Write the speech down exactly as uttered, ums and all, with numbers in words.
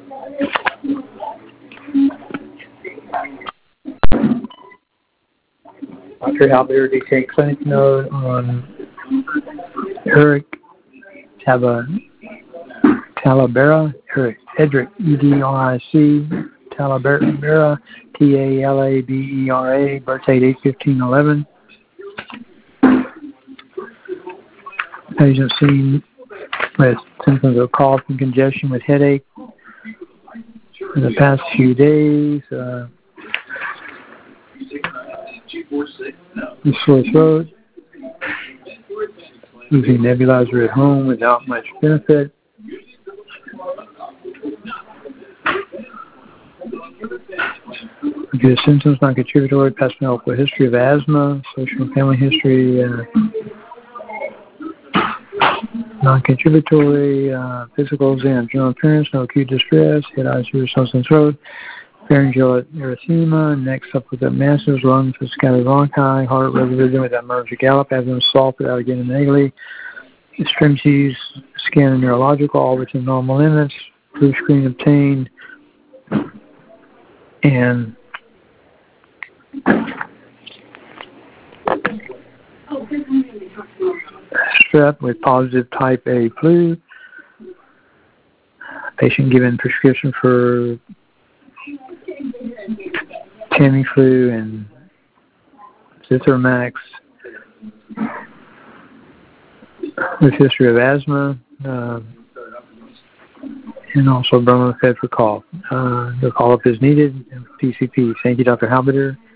Doctor Halbert D K clinic note on Eric Taba, Talavera, Eric Edric, E D R I C, Talavera, T A L A B E R A, birth date eight fifteen eleven. Patient seen with symptoms of cough and congestion with headache for the past few days. Uh, sore throat. Using nebulizer at home without much benefit. Due to symptoms not contributory, past medical history of asthma, social and family history, uh, non-contributory, uh, physical exam, general appearance, no acute distress, head, eyes, ears, nose, and throat, pharyngeal erythema, neck suffered with masses, lungs with scattered bronchi, heart regular rhythm without murmurs or gallop, abdomen soft without again and egally, extremities, scan and neurological, all within normal limits, blue screen obtained, and strep with positive type A flu. Patient given prescription for Tamiflu and Zithromax with history of asthma, uh, and also Bromofed for cough. Uh, the call-up is needed. P C P. Thank you, Doctor Halbert.